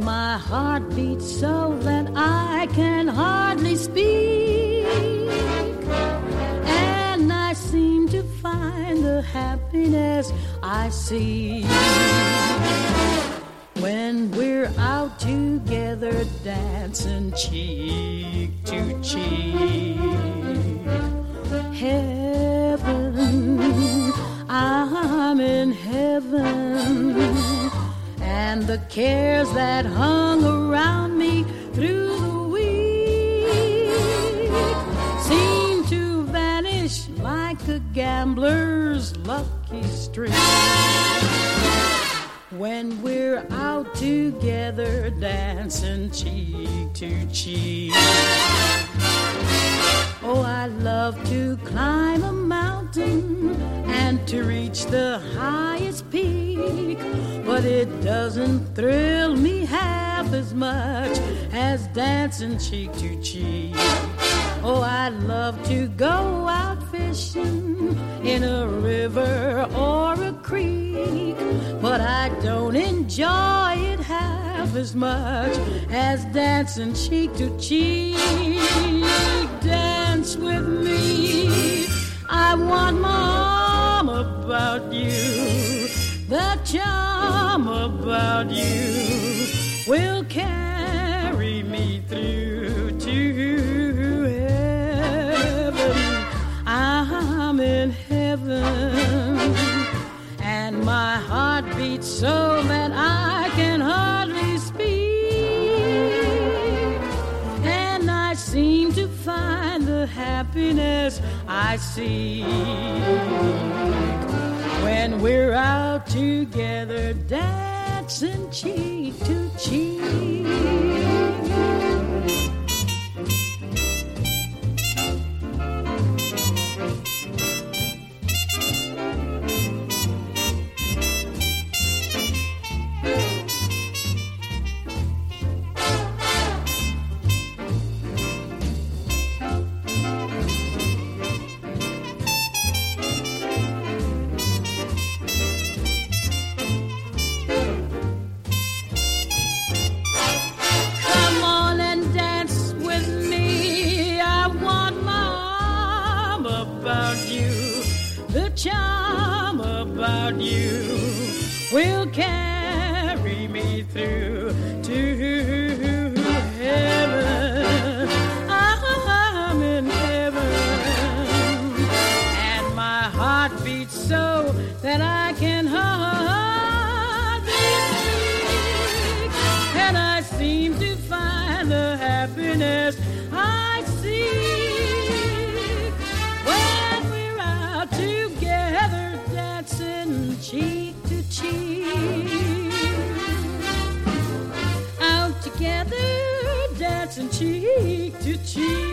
And my heart beats so that I can hardly speak. And I seem to find the happiness I see when we're out together dancing cheek to cheek. Heaven, I'm in heaven, and the cares that hung around me through the week seem to vanish like a gambler's lucky streak when we're out together dancing cheek to cheek. Oh, I love to climb a mountain and to reach the highest peak, but it doesn't thrill me half as much as dancing cheek to cheek. Oh, I love to go out fishing in a river or a creek, but I don't enjoy it half as much as dancing cheek to cheek. Dance with me, I want my arm about you. The charm about you will carry me through to heaven. I'm in heaven, and my heart beats so that I can hardly speak. And I seem to find the happiness I seek when we're out together dancing cheek to cheek. Charm about you will carry me through to heaven. I'm in heaven, and my heart beats so that I can hardly speak, and I seem to find the happiness I seek when we're out together dancing cheek to cheek. Out together dancing cheek to cheek.